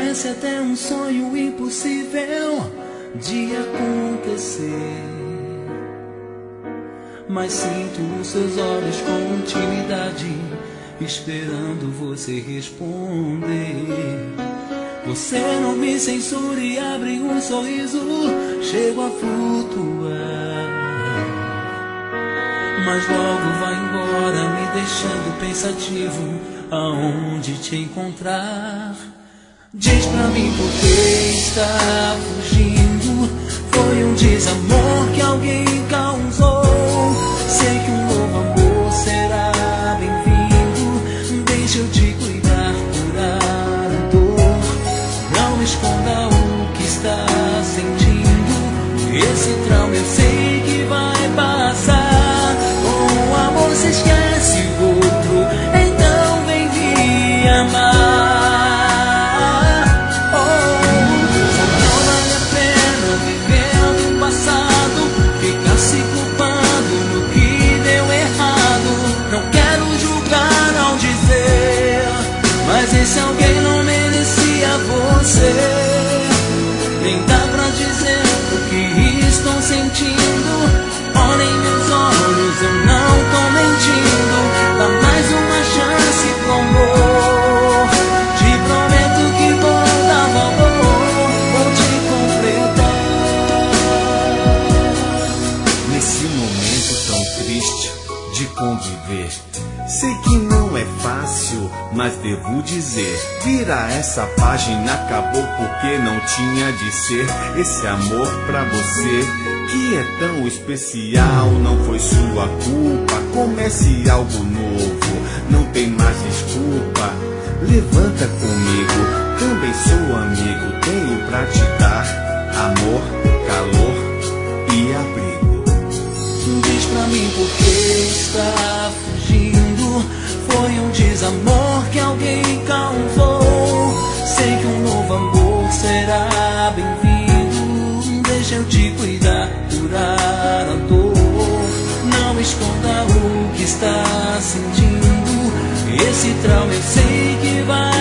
Parece até um sonho impossível de acontecer, mas sinto os seus olhos com intimidade, esperando você responder. Você não me censura e abre um sorriso, chego a flutuar, mas logo vai embora, me deixando pensativo aonde te encontrar. Diz pra mim por que está fugindo, foi um desamor que alguém causou. Sei que um novo amor será bem-vindo, deixa eu te cuidar, curar a dor. Não esconda o que está sentindo, esse trauma eu sei que vai passar. Com o amor se esquece o outro, então vem me amar. Esse alguém não merecia você. Nem dá pra dizer o que estou sentindo. Olha em meus olhos, eu não tô mentindo. Dá mais uma chance pro amor. Te prometo que vou dar valor, vou te completar. Nesse momento tão triste de conviver, sei que não é fácil, mas devo dizer, vira essa página, acabou porque não tinha de ser. Esse amor pra você, que é tão especial, não foi sua culpa. Comece algo novo, não tem mais desculpa. Levanta comigo, também sou amigo, tenho pra te dar amor, calor e abrigo. Diz pra mim por que está fugindo, foi um desamor que alguém causou. Sei que um novo amor será bem-vindo, deixa eu te cuidar, curar a dor. Não esconda o que está sentindo, esse trauma eu sei que vai